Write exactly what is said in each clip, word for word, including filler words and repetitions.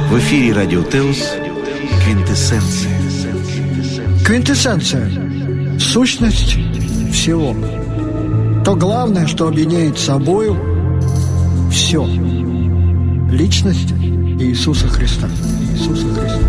В эфире Радио Теос «Квинтэссенция». Квинтэссенция – сущность всего. То главное, что объединяет собою все. Личность Иисуса Христа. Иисуса Христа.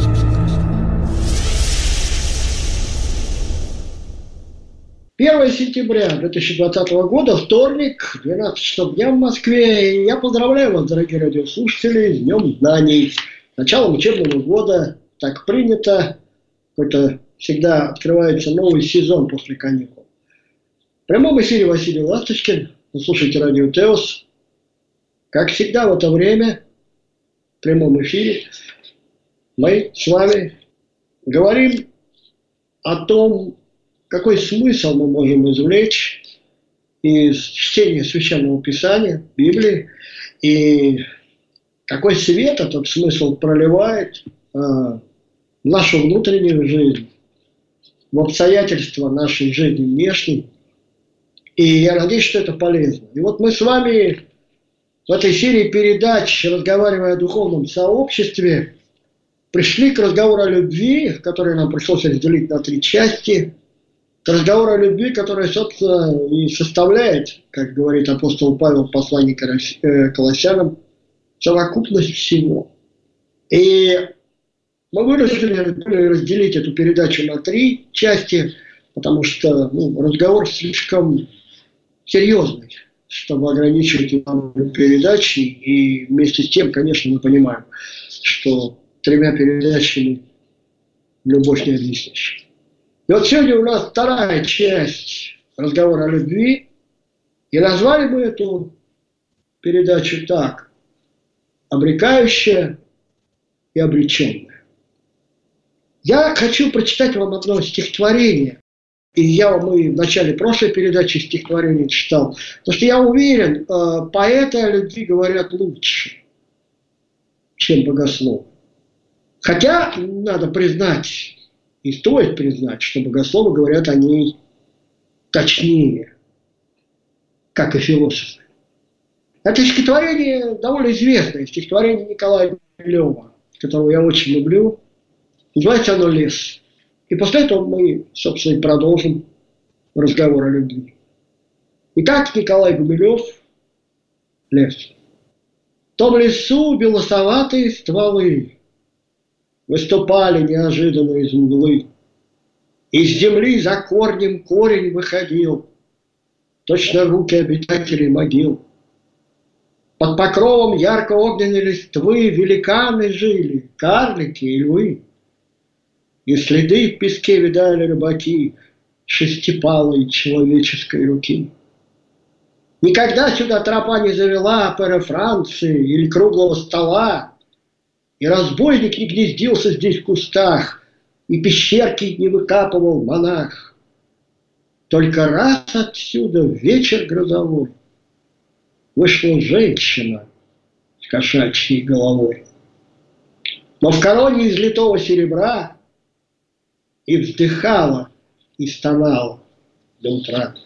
первое сентября две тысячи двадцатого года, вторник, двенадцать часов дня в Москве. И я поздравляю вас, дорогие радиослушатели, с Днем Знаний. Началом учебного года, так принято, какой-то всегда открывается новый сезон после каникул. В прямом эфире Василий Ласточкин, вы слушаете Радио Теос. Как всегда в это время, в прямом эфире, мы с вами говорим о том, какой смысл мы можем извлечь из чтения Священного Писания, Библии, и какой свет этот смысл проливает э, в нашу внутреннюю жизнь, в обстоятельства нашей жизни внешней. И я надеюсь, что это полезно. И вот мы с вами в этой серии передач, разговаривая о духовном сообществе, пришли к разговору о любви, который нам пришлось разделить на три части. К разговору о любви, которая, собственно, и составляет, как говорит апостол Павел в послании к Колоссянам, совокупность всего. И мы вынуждены разделить эту передачу на три части, потому что ну, разговор слишком серьезный, чтобы ограничивать его передачи. И вместе с тем, конечно, мы понимаем, что тремя передачами любовь не объяснишь. И вот сегодня у нас вторая часть разговора о любви. И назвали мы эту передачу так: «Обрекающая и обреченная». Я хочу прочитать вам одно стихотворение. И я вам и в начале прошлой передачи стихотворение читал. Потому что я уверен, поэты о любви говорят лучше, чем богословы. Хотя, надо признать, и стоит признать, что богословы говорят о ней точнее, как и философы. Это стихотворение довольно известное, стихотворение Николая Гумилева, которого я очень люблю. Называется оно «Лес». И после этого мы, собственно, и продолжим разговор о любви. Итак, Николай Гумилев, «Лес». В том лесу белосоватые стволы выступали неожиданно из мглы. Из земли за корнем корень выходил, точно руки обитателей могил. Под покровом ярко-огненной листвы великаны жили, карлики и львы. И следы в песке видали рыбаки шестипалой человеческой руки. Никогда сюда тропа не завела пера Франции или круглого стола, и разбойник не гнездился здесь в кустах, и пещерки не выкапывал монах. Только раз отсюда в вечер грозовой вышла женщина с кошачьей головой. Но в короне из литого серебра и вздыхала, и стонала до утра.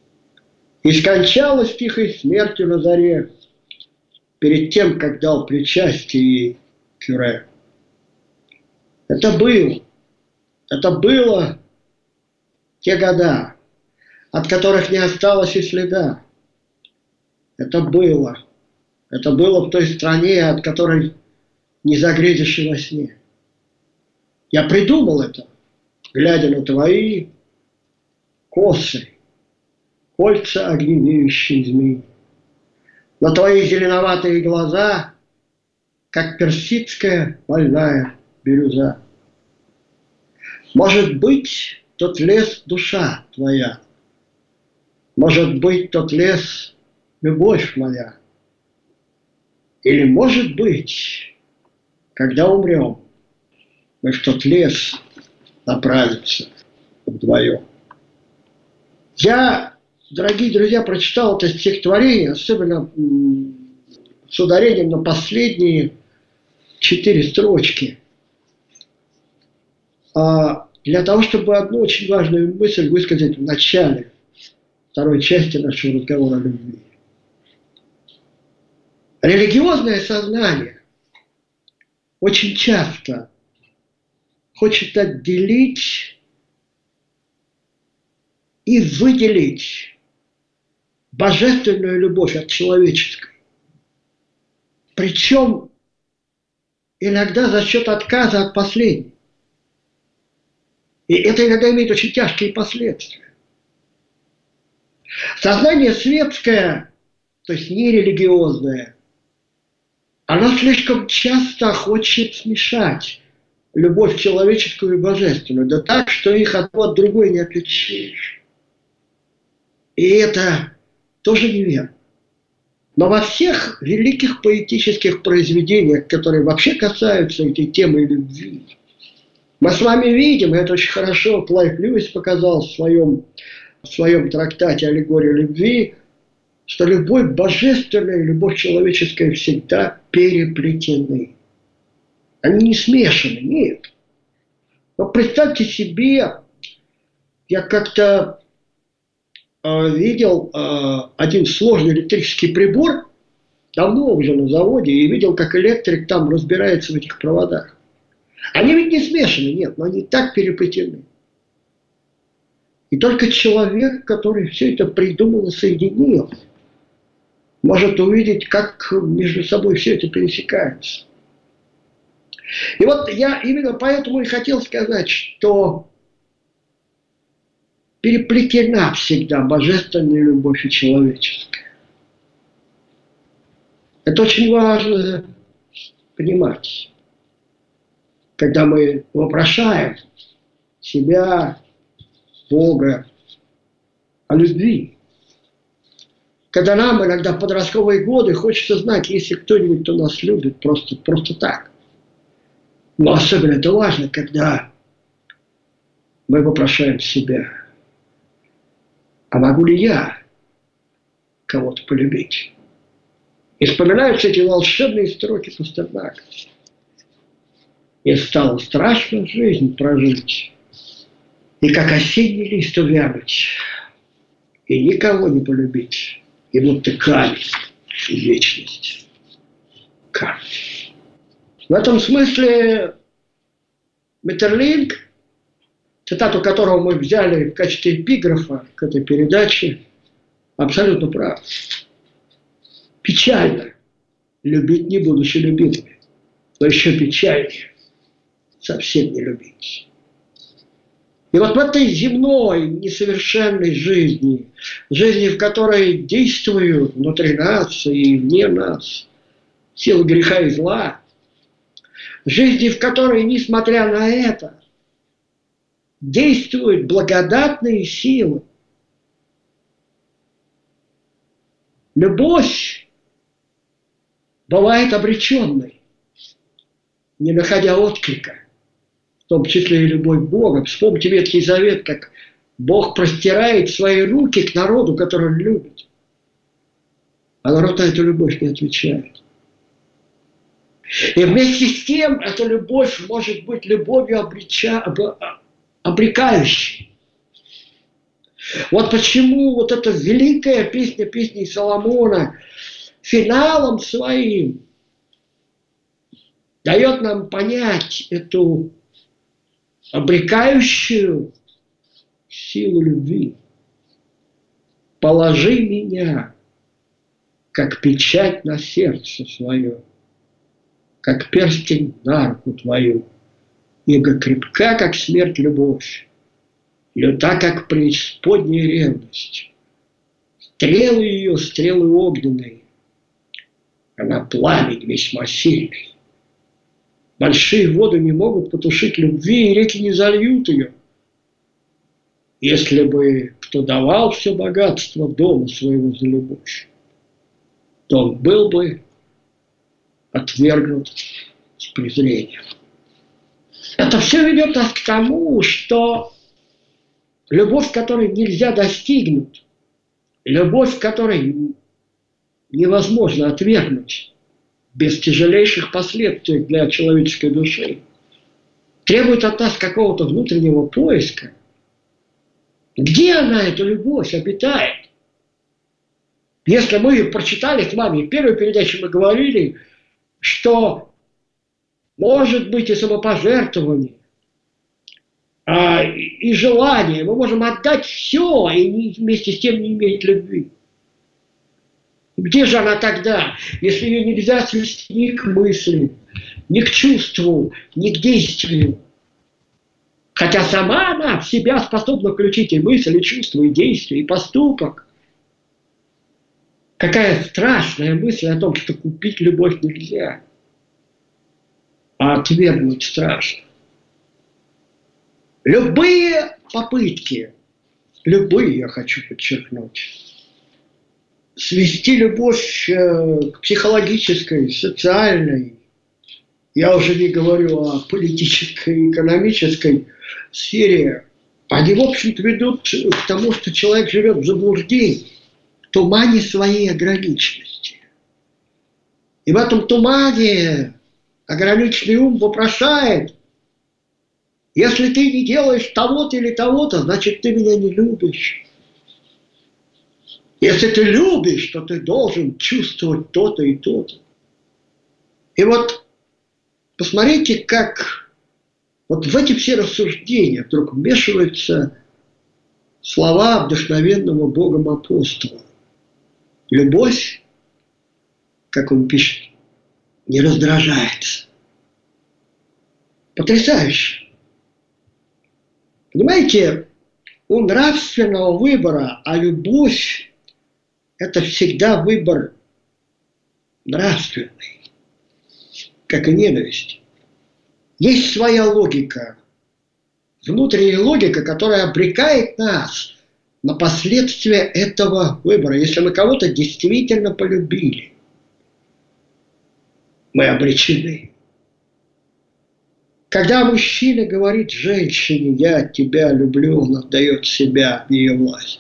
И скончалась тихой смертью на заре перед тем, как дал причастие ей Кюре. Это был, это было те года, от которых не осталось и следа. Это было, это было в той стране, от которой не загрезишь и во сне. Я придумал это, глядя на твои косы, кольца огневеющей змеи, на твои зеленоватые глаза, как персидская больная бирюза. Может быть, тот лес душа твоя, может быть, тот лес любовь моя. Или, может быть, когда умрем, мы в тот лес направимся вдвоем. Я, дорогие друзья, прочитал это стихотворение, особенно с ударением на последние четыре строчки, а для того, чтобы одну очень важную мысль высказать в начале второй части нашего разговора о любви. Религиозное сознание очень часто хочет отделить и выделить божественную любовь от человеческой. Причем иногда за счет отказа от последней. И это иногда имеет очень тяжкие последствия. Сознание светское, то есть нерелигиозное, оно слишком часто хочет смешать любовь человеческую и божественную, да так, что их одно от другой не отличишь. И это тоже неверно. Но во всех великих поэтических произведениях, которые вообще касаются этой темы любви, мы с вами видим, и это очень хорошо Клайв Льюис показал в своем, в своем трактате «Аллегория любви», что любовь божественная и любовь человеческая всегда переплетены. Они не смешаны, нет. Но представьте себе, я как-то э, видел э, один сложный электрический прибор, давно уже на заводе, и видел, как электрик там разбирается в этих проводах. Они ведь не смешаны, нет, но они так переплетены. И только человек, который все это придумал и соединил, может увидеть, как между собой все это пересекается. И вот я именно поэтому и хотел сказать, что переплетена всегда божественная любовь и человеческая. Это очень важно понимать. Когда мы вопрошаем себя, Бога, о любви. Когда нам иногда в подростковые годы хочется знать, если кто-нибудь, кто нас любит, просто, просто так. Но особенно это важно, когда мы вопрошаем себя, а могу ли я кого-то полюбить? И вспоминаются эти волшебные строки Пастернака. И стало страшно жизнь прожить, и как осенний лист увянуть, и никого не полюбить, и будто камень и вечность. Камень. В этом смысле Метерлинк, цитату которого мы взяли в качестве эпиграфа к этой передаче, абсолютно прав. Печально любить, не будучи любимыми, но еще печальнее совсем не любить. И вот в этой земной, несовершенной жизни, жизни, в которой действуют внутри нас и вне нас силы греха и зла, жизни, в которой, несмотря на это, действуют благодатные силы, любовь бывает обреченной, не находя отклика. В том числе и любовь Бога. Вспомните Ветхий Завет, как Бог простирает свои руки к народу, который он любит. А народ на эту любовь не отвечает. И вместе с тем, эта любовь может быть любовью обреча, об, обрекающей. Вот почему вот эта великая песня, песни Соломона, финалом своим дает нам понять эту обрекающую силу любви. Положи меня, как печать на сердце свое, как перстень на руку твою, ибо крепка, как смерть, любовь, люта, как преисподняя ревность. Стрелы ее, стрелы огненные, она пламень весьма сильный. Большие воды не могут потушить любви, и реки не зальют ее. Если бы кто давал все богатство дома своего за любовь, то он был бы отвергнут с презрением. Это все ведет нас к тому, что любовь, которой нельзя достигнуть, любовь, которой невозможно отвергнуть, без тяжелейших последствий для человеческой души, требует от нас какого-то внутреннего поиска. Где она, эта любовь, обитает? Если мы прочитали с вами, в первой передаче мы говорили, что может быть и самопожертвование, а, и желание. Мы можем отдать все и не, вместе с тем не иметь любви. Где же она тогда, если ее нельзя свести ни к мысли, ни к чувству, ни к действию? Хотя сама она в себя способна включить и мысль, и чувство, и действие, и поступок. Какая страшная мысль о том, что купить любовь нельзя, а отвергнуть страшно. Любые попытки, любые, я хочу подчеркнуть, свести любовь к психологической, социальной, я уже не говорю о политической, экономической сфере, они, в общем-то, ведут к тому, что человек живет в заблуждении, в тумане своей ограниченности. И в этом тумане ограниченный ум вопрошает: если ты не делаешь того-то или того-то, значит, ты меня не любишь. Если ты любишь, то ты должен чувствовать то-то и то-то. И вот посмотрите, как вот в эти все рассуждения вдруг вмешиваются слова вдохновенного Богом апостола. Любовь, как он пишет, не раздражается. Потрясающе. Понимаете, у нравственного выбора, а любовь – это всегда выбор нравственный, как и ненависть. Есть своя логика, внутренняя логика, которая обрекает нас на последствия этого выбора. Если мы кого-то действительно полюбили, мы обречены. Когда мужчина говорит женщине: «Я тебя люблю», он отдает себя в ее власть.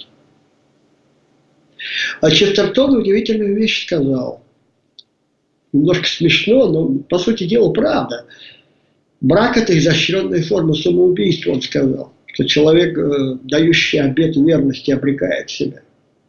А Честертон удивительную вещь сказал. Немножко смешно, но по сути дела правда. Брак – это изощренная форма самоубийства, он сказал. Что человек, дающий обет верности, обрекает себя.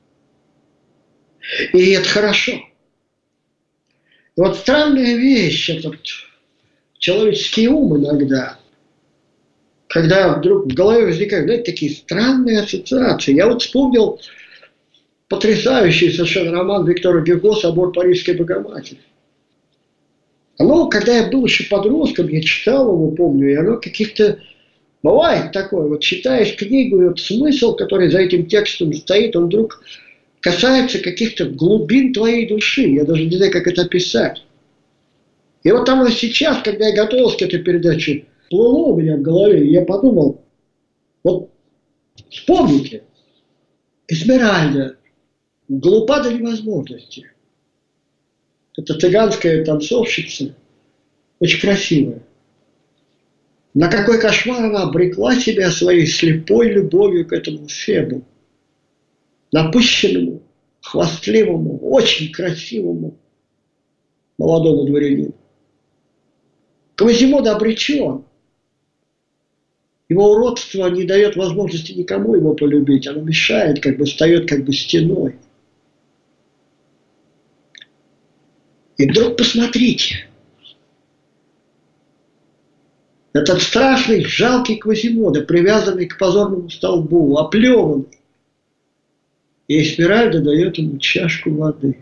И это хорошо. И вот странная вещь, этот человеческий ум иногда, когда вдруг в голове возникают, знаете, такие странные ассоциации. Я вот вспомнил потрясающий совершенно роман Виктора Гюго «Собор Парижской Богоматери». Оно, когда я был еще подростком, я читал его, помню, и оно каких-то... Бывает такое, вот читаешь книгу, и вот смысл, который за этим текстом стоит, он вдруг касается каких-то глубин твоей души. Я даже не знаю, как это описать. И вот там вот сейчас, когда я готовился к этой передаче, плыло у меня в голове, и я подумал, вот вспомните, Эсмеральда глупа до невозможности. Это цыганская танцовщица, очень красивая. На какой кошмар она обрекла себя своей слепой любовью к этому Фебу, напыщенному, хвастливому, очень красивому молодому дворянину. Квазимода обречен. Его уродство не дает возможности никому его полюбить. Оно мешает, как бы встает как бы стеной. И вдруг посмотрите. Этот страшный, жалкий Квазимода, привязанный к позорному столбу, оплеванный. И Эсмеральда дает ему чашку воды.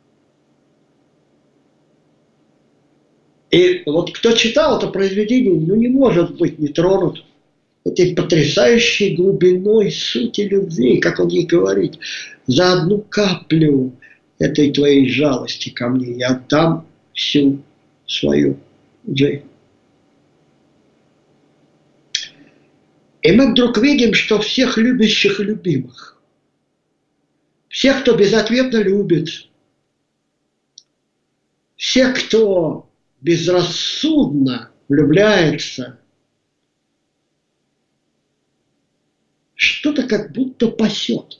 И вот кто читал это произведение, ну не может быть не тронут этой потрясающей глубиной сути любви, как он ей говорит: за одну каплю этой твоей жалости ко мне я отдам всю свою жизнь. И мы вдруг видим, что всех любящих и любимых, всех, кто безответно любит, всех, кто безрассудно влюбляется, что-то как будто пасет.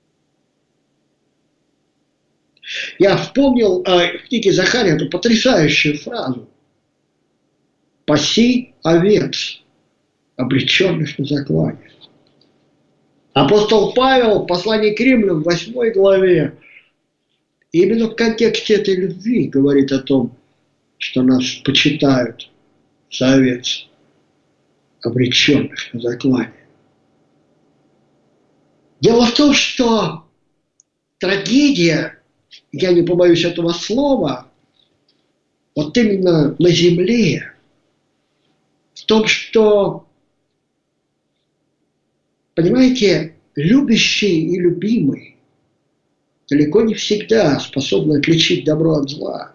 Я вспомнил э, в книге Захария эту потрясающую фразу: «Паси овец, обреченных на заклание». Апостол Павел в послании к Римлянам в восьмой главе именно в контексте этой любви говорит о том, что нас почитают за овец, обреченных на заклание. Дело в том, что трагедия, я не побоюсь этого слова, вот именно на земле, в том, что, понимаете, любящий и любимый далеко не всегда способны отличить добро от зла.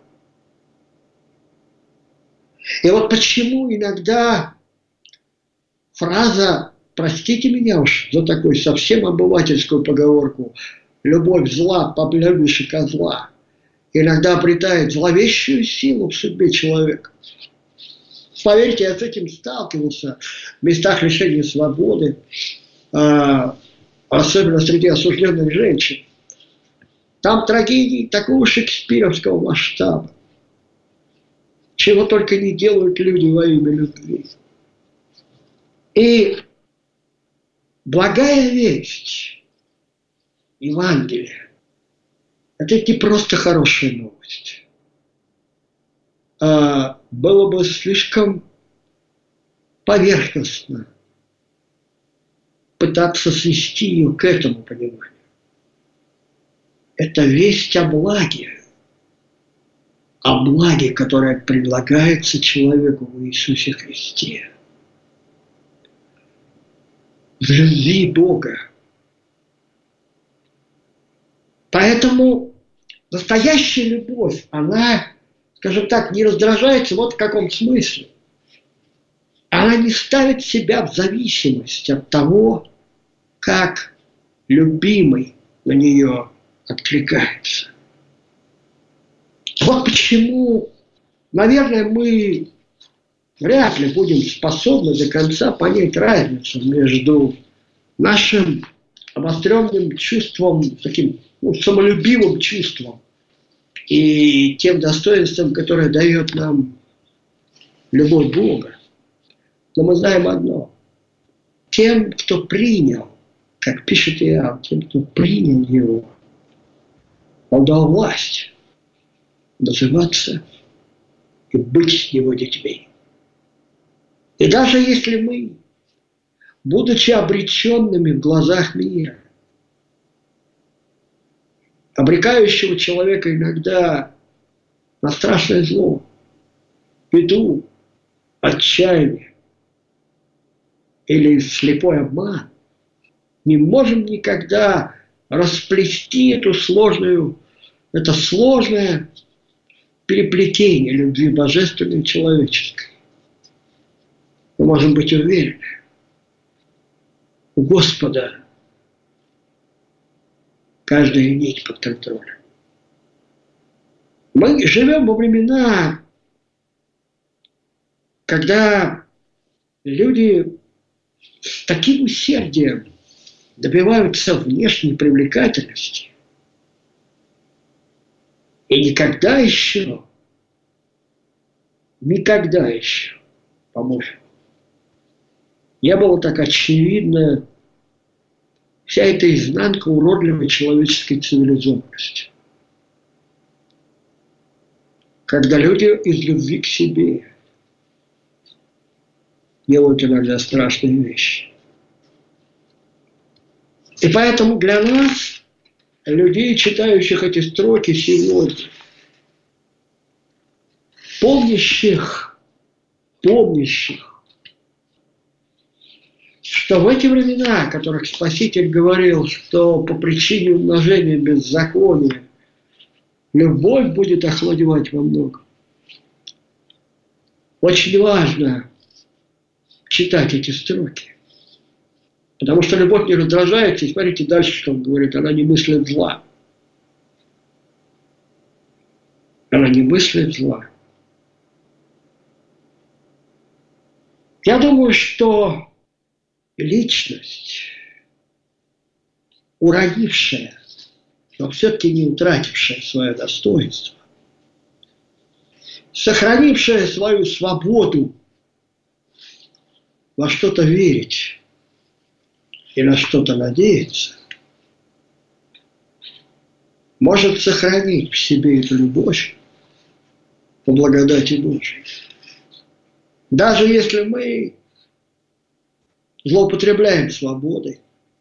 И вот почему иногда фраза, простите меня уж за такую совсем обывательскую поговорку, «любовь зла, полюбишь и козла», иногда обретает зловещую силу в судьбе человека. Поверьте, я с этим сталкивался в местах лишения свободы, особенно среди осужденных женщин. Там трагедии такого шекспировского масштаба. Чего только не делают люди во имя любви. И благая весть Евангелия – это не просто хорошая новость. А было бы слишком поверхностно пытаться свести ее к этому пониманию. Это весть о благе. О благе, которое предлагается человеку в Иисусе Христе. В любви Бога. Поэтому настоящая любовь, она, скажем так, не раздражается вот в каком смысле. Она не ставит себя в зависимость от того, как любимый на нее откликается. Вот почему, наверное, мы вряд ли будем способны до конца понять разницу между нашим обостренным чувством, таким ну, самолюбивым чувством и тем достоинством, которое дает нам любовь Бога. Но мы знаем одно. Тем, кто принял, как пишет Иоанн, тем, кто принял Его, Он дал власть называться и быть Его детьми. И даже если мы, будучи обреченными в глазах мира, обрекающего человека иногда на страшное зло, беду, отчаяние или слепой обман, не можем никогда расплести эту сложную, это сложное переплетение любви божественной и человеческой. Мы можем быть уверены, у Господа каждая нить под контролем. Мы живем во времена, когда люди с таким усердием добиваются внешней привлекательности. И никогда еще, никогда еще, по-моему, не было так очевидно вся эта изнанка уродливой человеческой цивилизованности. Когда люди из любви к себе делают иногда страшные вещи. И поэтому для нас, людей, читающих эти строки сегодня, помнящих, помнящих, что в эти времена, о которых Спаситель говорил, что по причине умножения беззакония любовь будет охладевать во многом, очень важно читать эти строки. Потому что любовь не раздражается, и смотрите дальше, что он говорит, она не мыслит зла. Она не мыслит зла. Я думаю, что личность, уронившая, но все-таки не утратившая свое достоинство, сохранившая свою свободу во что-то верить и на что-то надеяться, может сохранить в себе эту любовь по благодати Божией. Даже если мы злоупотребляем свободой,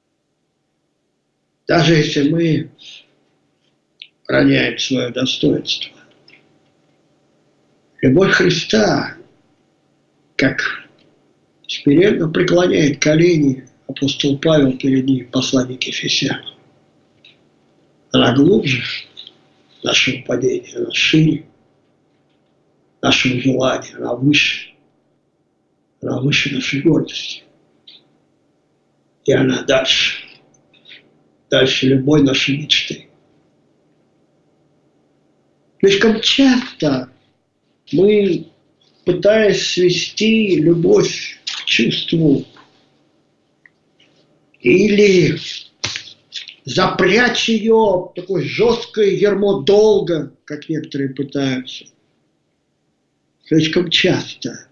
даже если мы роняем свое достоинство, любовь Христа, как смиренно преклоняет колени апостол Павел перед ним, посланник Ефесянам, она глубже нашего падения, она шире нашего желания, она выше, она выше нашей гордости. И она дальше, дальше любой нашей мечты. Слишком часто мы, пытаясь свести любовь к чувству или запрячь ее в такое жесткое ярмо долга, как некоторые пытаются, слишком часто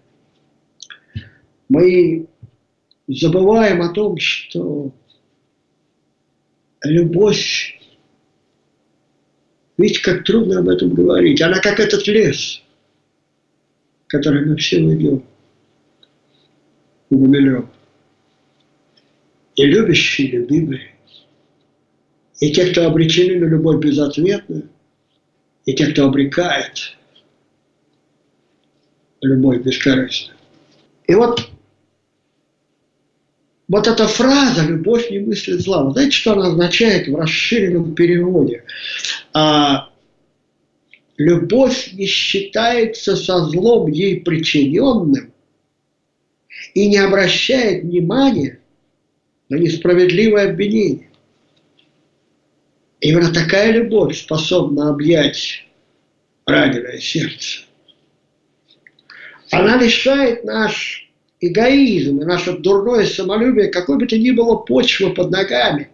мы забываем о том, что любовь, видите, как трудно об этом говорить, она как этот лес, в который мы все идем, Гумилев. И любящие, и любимые, и те, кто обречены на любовь безответную, и те, кто обрекает любовь бескорыстную. И вот, вот эта фраза «любовь не мыслит зла», вы знаете, что она означает в расширенном переводе? А, любовь не считается со злом ей причиненным и не обращает внимания на несправедливое обвинение. Именно такая любовь способна объять раненое сердце. Она лишает наш эгоизм и наше дурное самолюбие какой бы то ни было почвы под ногами.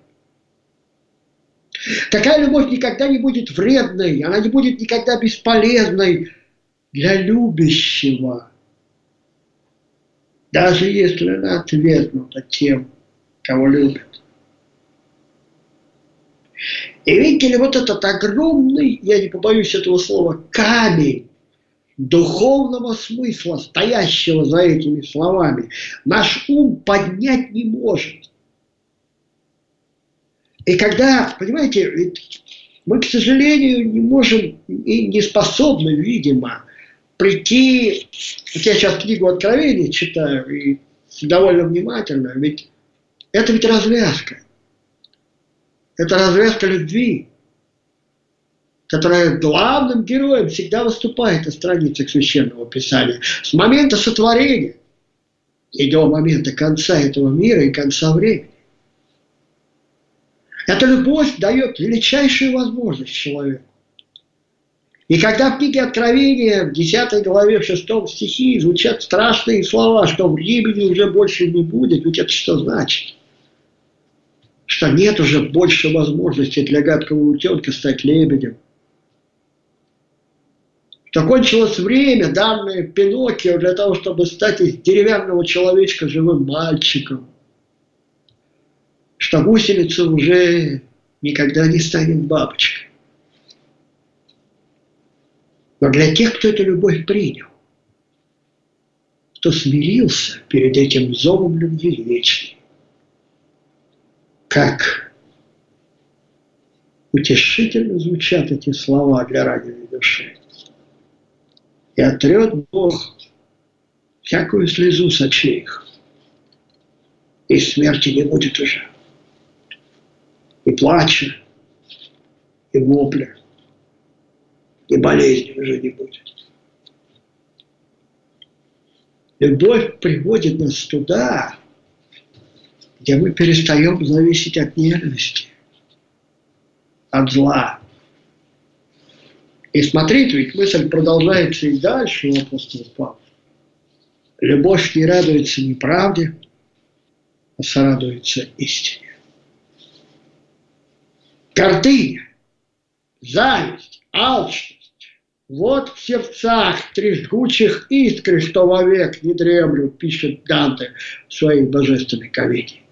Такая любовь никогда не будет вредной, она не будет никогда бесполезной для любящего, даже если она отвергнута тем, кого любит. И видите ли, вот этот огромный, я не побоюсь этого слова, камень духовного смысла, стоящего за этими словами, наш ум поднять не может. И когда, понимаете, ведь мы, к сожалению, не можем и не способны, видимо, прийти, вот я сейчас книгу Откровения читаю, и довольно внимательно, ведь это ведь развязка. Это развязка любви, которая главным героем всегда выступает на страницах Священного Писания. С момента сотворения и до момента конца этого мира и конца времени. Эта любовь дает величайшую возможность человеку. И когда в книге Откровения, в десятой главе, в шестом стихе звучат страшные слова, что времени уже больше не будет, ведь это что значит? Что нет уже больше возможности для гадкого утенка стать лебедем. Что кончилось время, данное Пиноккио для того, чтобы стать из деревянного человечка живым мальчиком. Что гусеница уже никогда не станет бабочкой. Но для тех, кто эту любовь принял, кто смирился перед этим зовом любви вечной, как утешительно звучат эти слова для раненой души. И отрет Бог всякую слезу с очей их, и смерти не будет уже, и плача, и вопля, и болезни уже не будет. Любовь приводит нас туда, где мы перестаем зависеть от ненависти, от зла. И смотрите, ведь мысль продолжается и дальше у апостола Павла. Любовь не радуется неправде, а сорадуется истине. Гордыня, зависть, алчность – вот в сердцах три жгучих искры, что вовек не дремлют, пишет Данте в своей божественной комедии.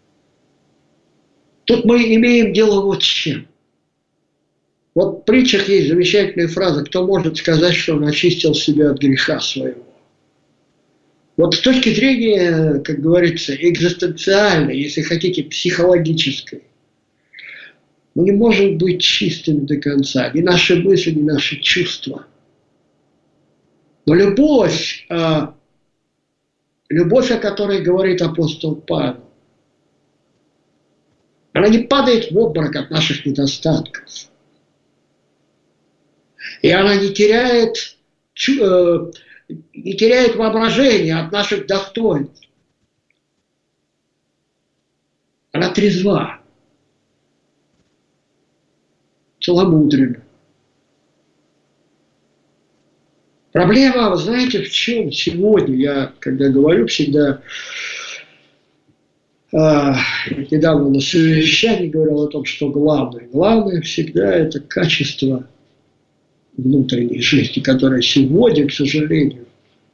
Тут мы имеем дело вот с чем. Вот в притчах есть замечательная фраза: кто может сказать, что он очистил себя от греха своего? Вот с точки зрения, как говорится, экзистенциальной, если хотите, психологической, мы не можем быть чистыми до конца. Ни наши мысли, ни наши чувства. Но любовь, любовь, о которой говорит апостол Павел, она не падает в обморок от наших недостатков. И она не теряет, не теряет воображения от наших достоинств. Она трезва, целомудренна. Проблема, вы знаете, в чем сегодня? Я, когда говорю, всегда э, недавно на совещании говорил о том, что главное. Главное всегда это качество внутренней жизни, которая сегодня, к сожалению,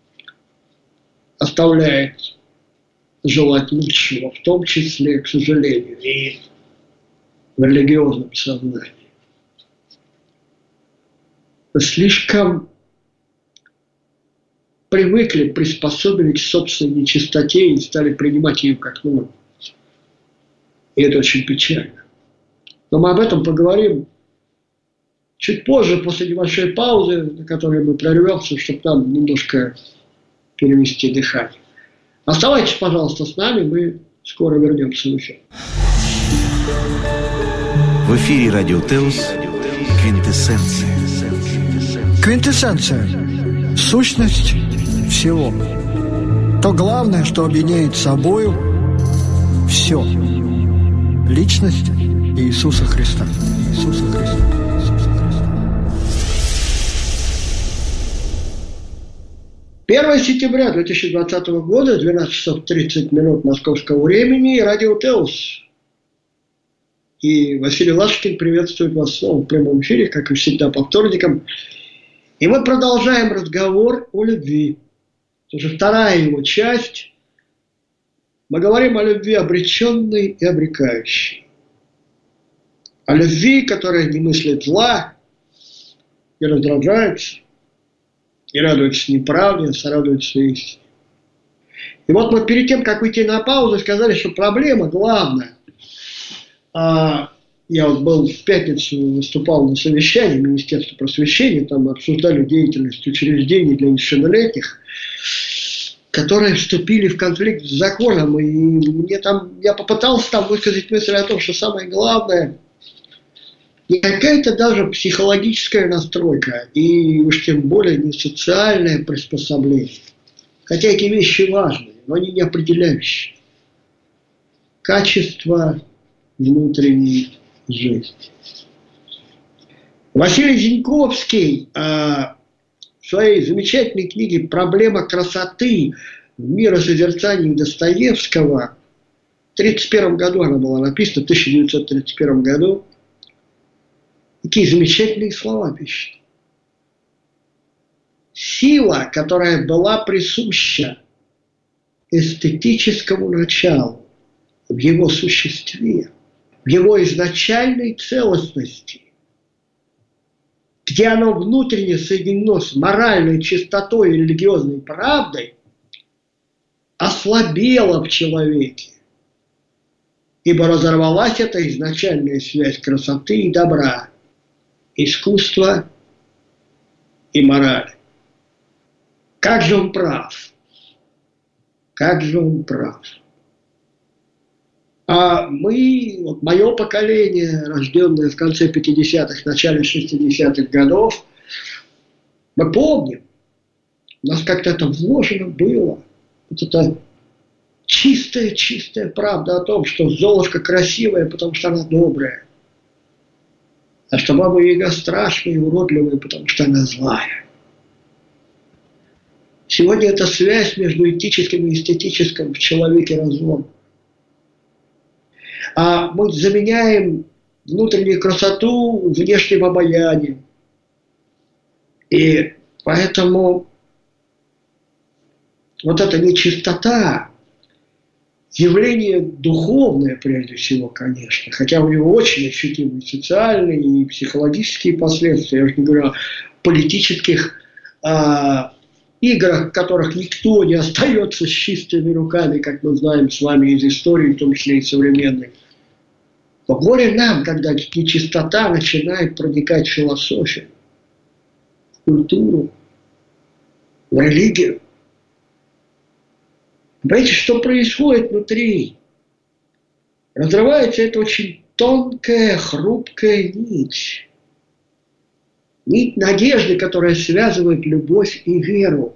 оставляет желать лучшего, в том числе, к сожалению, и в религиозном сознании. Слишком привыкли, приспособились к собственной нечистоте и стали принимать ее как норму. И это очень печально. Но мы об этом поговорим чуть позже, после небольшой паузы, на которой мы прервемся, чтобы нам немножко перевести дыхание. Оставайтесь, пожалуйста, с нами, мы скоро вернемся в эфир. В эфире Радио Теос «Квинтэссенция». Квинтэссенция. Сущность всего. То главное, что объединяет собою все. Личность Иисуса Христа. Иисуса Христа. Иисуса Христа. первое сентября две тысячи двадцатого года, двенадцать часов тридцать минут московского времени, Радио Теос. И Василий Лашкин приветствует вас снова в прямом эфире, как и всегда по вторникам. И мы продолжаем разговор о любви. Это уже вторая его часть. Мы говорим о любви обреченной и обрекающей. О любви, которая не мыслит зла, не раздражается, не радуется неправде, а сорадуется истине. И вот мы перед тем, как уйти на паузу, сказали, что проблема главная. А я вот был в пятницу, выступал на совещании Министерства просвещения, там обсуждали деятельность учреждений для несовершеннолетних, которые вступили в конфликт с законом. И мне там, я попытался там высказать мысль о том, что самое главное не какая-то даже психологическая настройка, и уж тем более не социальное приспособление. Хотя эти вещи важны, но они не определяющие. Качество внутренней жизни. Василий Зиньковский э, в своей замечательной книге «Проблема красоты в миросозерцании» Достоевского, в тридцать первом году она была написана, в тысяча девятьсот тридцать первом году, такие замечательные слова пишет. Сила, которая была присуща эстетическому началу в его существе, в его изначальной целостности, где оно внутренне соединено с моральной чистотой и религиозной правдой, ослабело в человеке, ибо разорвалась эта изначальная связь красоты и добра, искусства и морали. Как же он прав? Как же он прав? А мы, вот мое поколение, рожденное в конце пятидесятых, начале шестидесятых годов, мы помним, у нас как-то это вложено было. Вот это чистая-чистая правда о том, что Золушка красивая, потому что она добрая. А что Баба Яга страшная и уродливая, потому что она злая. Сегодня эта связь между этическим и эстетическим в человеке разлом. А мы заменяем внутреннюю красоту внешним обаянием. И поэтому вот эта нечистота, явление духовное прежде всего, конечно, хотя у него очень ощутимые социальные и психологические последствия, я уже не говорю о политических, а, играх, в которых никто не остается с чистыми руками, как мы знаем с вами из истории, в том числе и современной. Но горе нам, когда нечистота начинает проникать в философию, в культуру, в религию. Понимаете, что происходит внутри? Разрывается эта очень тонкая, хрупкая нить. Нить надежды, которая связывает любовь и веру.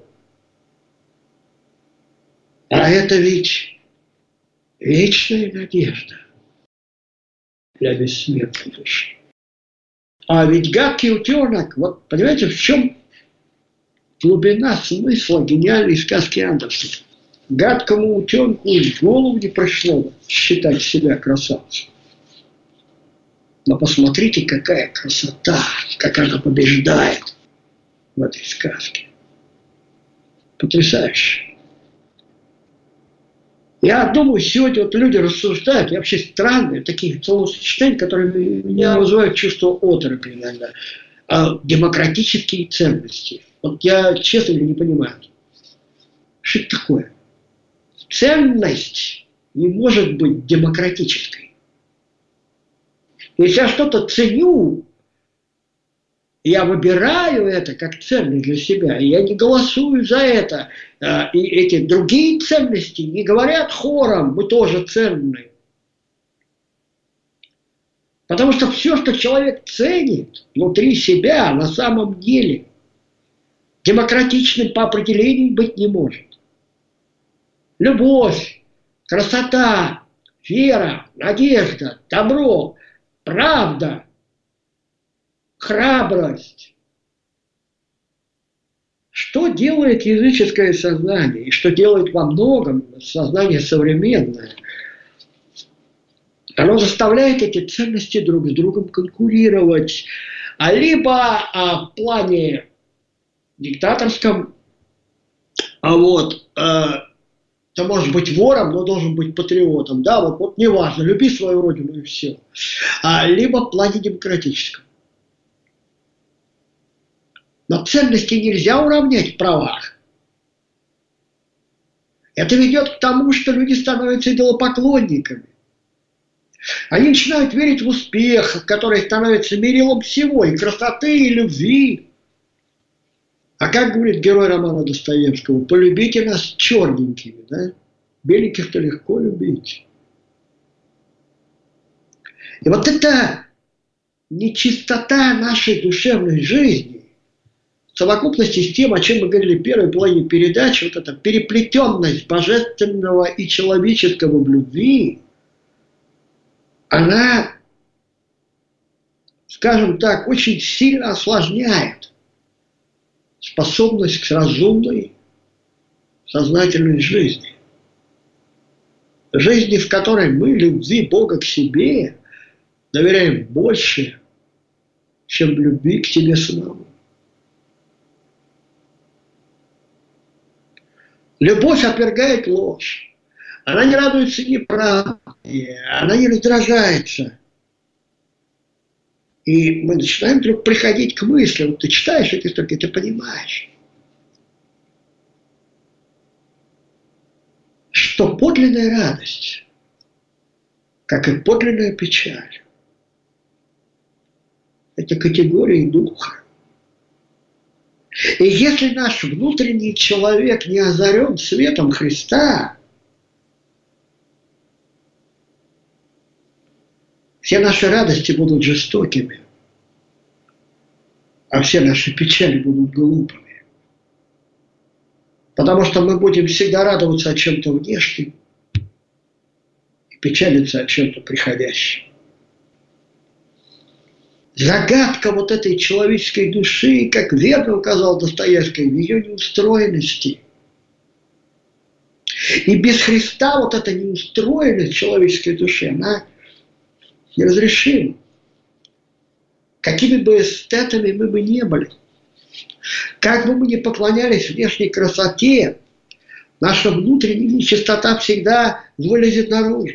А это ведь вечная надежда для бессмертной души. А ведь гадкий утенок, вот понимаете, в чем глубина смысла гениальной сказки Андерсона? Гадкому утенку в голову не пришло считать себя красавцем. Но посмотрите, какая красота, как она побеждает в этой сказке. Потрясающе. Я думаю, сегодня вот люди рассуждают, и вообще странные такие словосочетания, которые меня вызывают чувство оторопи иногда. А демократические ценности. Вот я, честно говоря, не понимаю. Что это такое? Ценность не может быть демократической. Если я что-то ценю, я выбираю это как ценность для себя, и я не голосую за это. И эти другие ценности не говорят хором, мы тоже ценны. Потому что все, что человек ценит внутри себя, на самом деле демократичным по определению быть не может. Любовь, красота, вера, надежда, добро, правда, храбрость. Что делает языческое сознание, и что делает во многом сознание современное? Оно заставляет эти ценности друг с другом конкурировать. А либо а, в плане диктаторском, а вот, а, ты можешь быть вором, но должен быть патриотом. Да, вот, вот неважно, люби свою родину и все. А, либо в плане демократическом. Но ценности нельзя уравнять в правах. Это ведет к тому, что люди становятся идолопоклонниками. Они начинают верить в успех, который становится мерилом всего, и красоты, и любви. А как говорит герой романа Достоевского, полюбите нас черненькими, да? Беленьких-то легко любить. И вот эта нечистота нашей душевной жизни, в совокупности с тем, о чем мы говорили в первой половине передачи, вот эта переплетенность божественного и человеческого в любви, она, скажем так, очень сильно осложняет способность к разумной, сознательной жизни. Жизни, в которой мы любви Бога к себе доверяем больше, чем любви к себе самому. Любовь опровергает ложь. Она не радуется неправде, она не раздражается. И мы начинаем вдруг приходить к мысли, вот ты читаешь эти строки, ты понимаешь, что подлинная радость, как и подлинная печаль, это категории духа. И если наш внутренний человек не озарен светом Христа, все наши радости будут жестокими, а все наши печали будут глупыми. Потому что мы будем всегда радоваться о чем-то внешнем и печалиться о чем-то приходящем. Загадка вот этой человеческой души, как верно указал Достоевский, в ее неустроенности. И без Христа вот эта неустроенность человеческой души, она неразрешима. Какими бы эстетами мы бы не были, как бы мы ни поклонялись внешней красоте, наша внутренняя нечистота всегда вылезет наружу.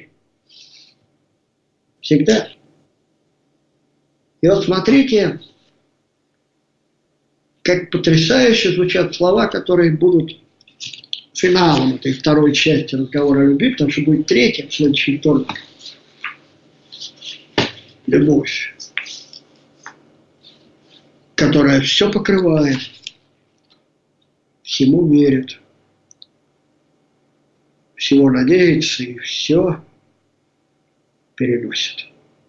Всегда. И вот смотрите, как потрясающе звучат слова, которые будут финалом этой второй части разговора о любви, потому что будет третья в следующий вторник. Любовь, которая все покрывает, всему верит, всего надеется и все переносит.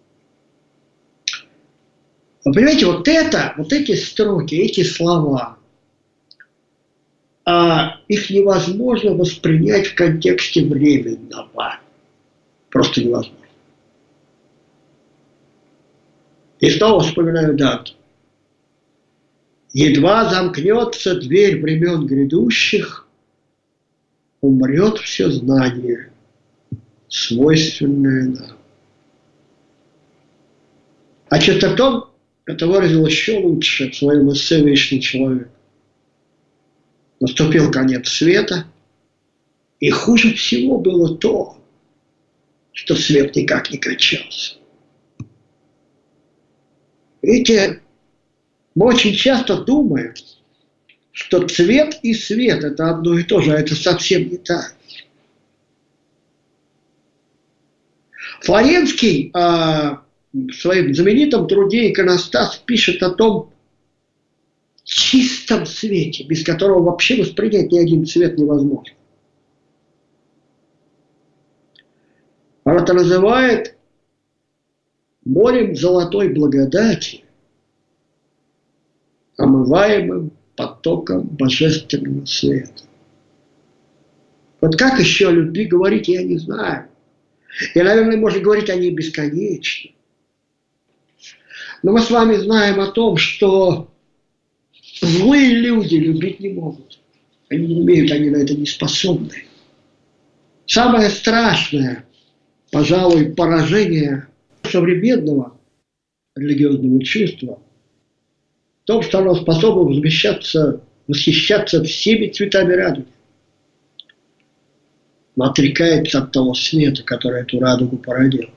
Вы понимаете, вот это, вот эти строки, эти слова, а их невозможно воспринять в контексте временного. Просто невозможно. И снова вспоминаю дату. Едва замкнется дверь времен грядущих, умрет все знание, свойственное нам. А Честертон это выразил еще лучше в своем эссе «Вечный человек». Наступил конец света, и хуже всего было то, что свет никак не кончался. Видите, мы очень часто думаем, что цвет и свет – это одно и то же, а это совсем не так. Флоренский а, в своем знаменитом труде «Иконостас» пишет о том чистом свете, без которого вообще воспринять ни один цвет невозможно. Он это называет морем золотой благодати, омываемым потоком божественного света. Вот как еще о любви говорить, я не знаю. И, наверное, можно говорить о ней бесконечно. Но мы с вами знаем о том, что злые люди любить не могут. Они не умеют, они на это не способны. Самое страшное, пожалуй, поражение современного религиозного чувства в том, что оно способно возмещаться, восхищаться всеми цветами радуги, но отрекается от того света, который эту радугу породил.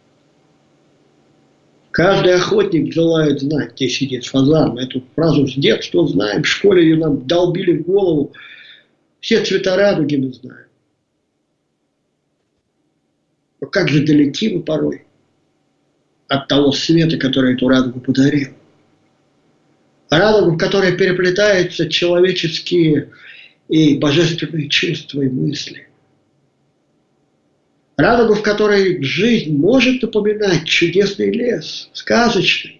Каждый охотник желает знать, где сидит фазан. Мы эту фразу с детства знаем, в школе ее нам долбили в голову. Все цвета радуги мы знаем. Но как же далеки мы порой от того света, который эту радугу подарил. Радугу, в которой переплетаются человеческие и божественные чувства и мысли. Радугу, в которой жизнь может напоминать чудесный лес, сказочный.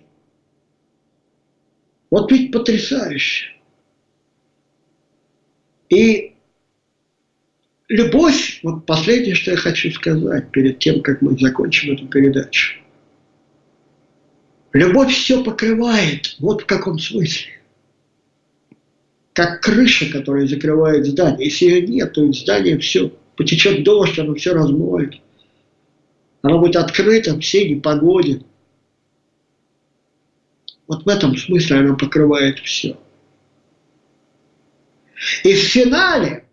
Вот ведь потрясающе. И любовь, вот последнее, что я хочу сказать перед тем, как мы закончим эту передачу. Любовь все покрывает, вот в каком смысле. Как крыша, которая закрывает здание. Если ее нет, то здание все потечет дождь, оно все размоет. Оно будет открыто всей непогоде. Вот в этом смысле оно покрывает все. И в финале,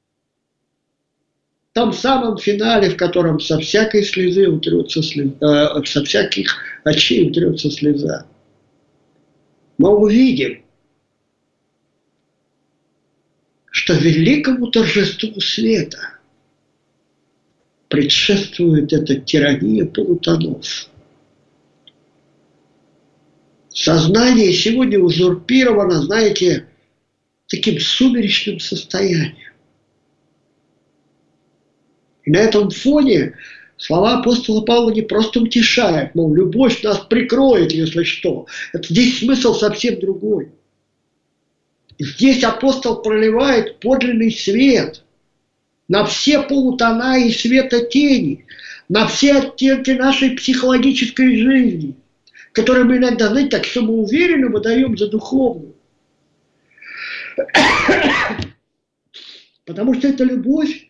в том самом финале, в котором со всякой слезы утрется слеза, э, со всяких очей утрется слеза, мы увидим, что великому торжеству света предшествует эта тирания полутонов. Сознание сегодня узурпировано, знаете, таким сумеречным состоянием. И на этом фоне слова апостола Павла не просто утешают, мол, любовь нас прикроет, если что. Это здесь смысл совсем другой. Здесь апостол проливает подлинный свет на все полутона и светотени, на все оттенки нашей психологической жизни, которые мы иногда, знаете, так самоуверенно выдаем за духовную. Потому что эта любовь,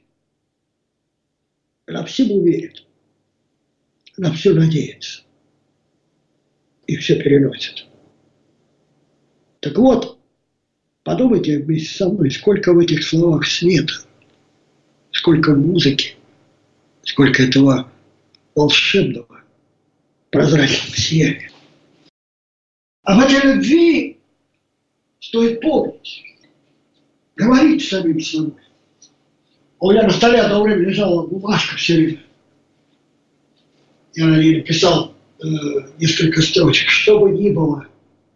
она всему верит, она все надеется и все переносит. Так вот, подумайте вместе со мной, сколько в этих словах света, сколько музыки, сколько этого волшебного, прозрачного сияния. А в этой любви стоит помнить. Говорить с самим собой. У меня на столе одно время лежала бумажка все время. Я на ней написал э, несколько строчек. Что бы ни было,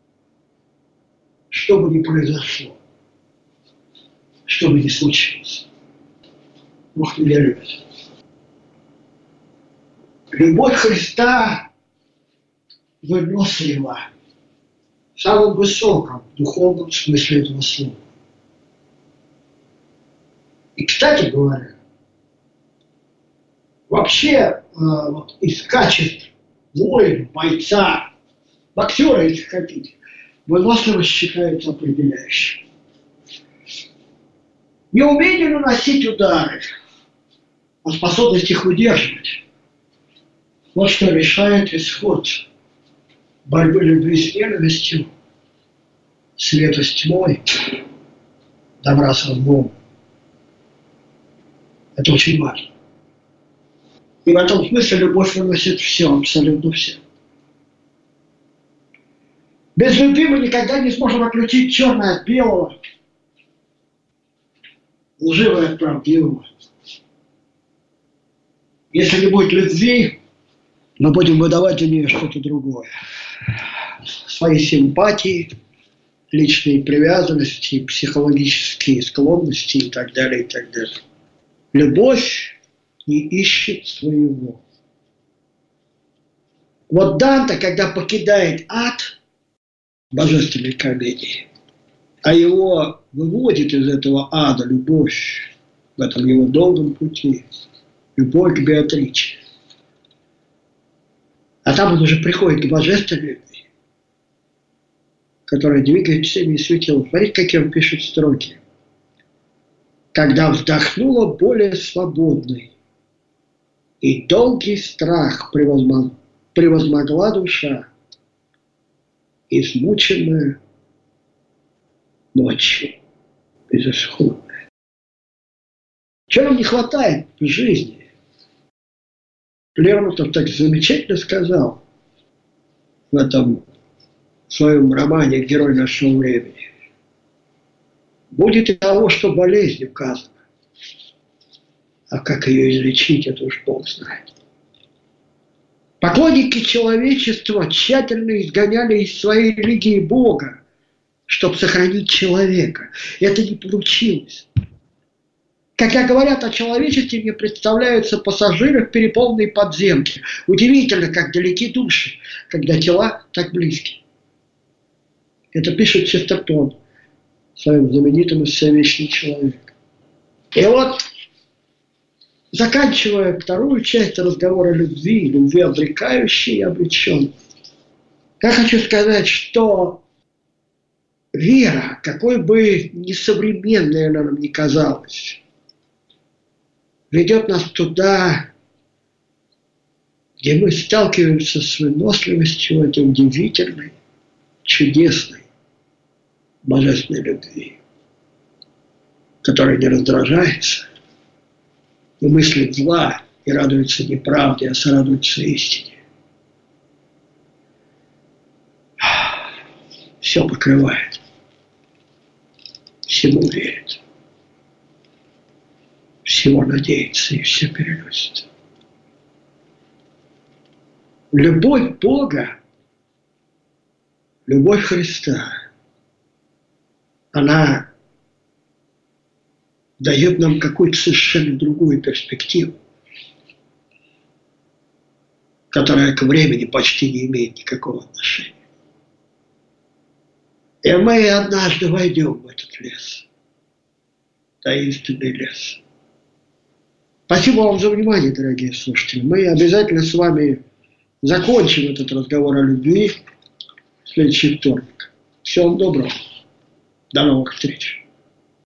что бы ни произошло, что бы ни случилось, Бог меня любит. Любовь Христа вынослива в самом высоком духовном смысле этого слова. И, кстати говоря, вообще э, вот, из качеств воина, бойца, боксера, если хотите, выносливость считается определяющей. Не умение наносить удары, а способность их удерживать. Вот что решает исход борьбы любви с ненавистью, света с тьмой, добра с злом. Это очень важно. И в этом смысле любовь выносит все, абсолютно все. Без любви мы никогда не сможем отличить черное от белого, лживое от правдивого. Если не будет любви, мы будем выдавать у нее что-то другое. Свои симпатии, личные привязанности, психологические склонности и так далее, и так далее. Любовь не ищет своего. Вот Данте, когда покидает ад божественной комедии, а его выводит из этого ада любовь в этом его долгом пути, любовь к Беатриче. А там он уже приходит к божественной любви, которая двигает всеми светилами. Смотрите, какие он пишет строки. Когда вздохнула более свободной, и долгий страх превозмог, превозмогла душа, измученная ночью безысходная. Чего нам не хватает в жизни? Лермонтов так замечательно сказал в этом своем романе «Герой нашего времени». Будет и того, что болезнь указана. А как ее излечить, это уж Бог знает. Поклонники человечества тщательно изгоняли из своей религии Бога, чтобы сохранить человека. Это не получилось. Когда говорят о человечестве, мне представляются пассажиры в переполненной подземке. Удивительно, как далеки души, когда тела так близки. Это пишет Честертон в своем знаменитом эссе «Вечный человек». И вот, заканчивая вторую часть разговора о любви, любви обрекающей и обреченной, я хочу сказать, что вера, какой бы несовременной она нам ни казалась, ведет нас туда, где мы сталкиваемся с выносливостью этой удивительной, чудесной, божественной любви, которая не раздражается, не мыслит зла и радуется не правде, а сорадуется истине. Все покрывает, всему верит, всего надеется и все переносит. Любовь Бога, любовь Христа, она дает нам какую-то совершенно другую перспективу, которая к времени почти не имеет никакого отношения. И мы однажды войдем в этот лес, таинственный лес. Спасибо вам за внимание, дорогие слушатели. Мы обязательно с вами закончим этот разговор о любви в следующий вторник. Всего вам доброго. До новых встреч.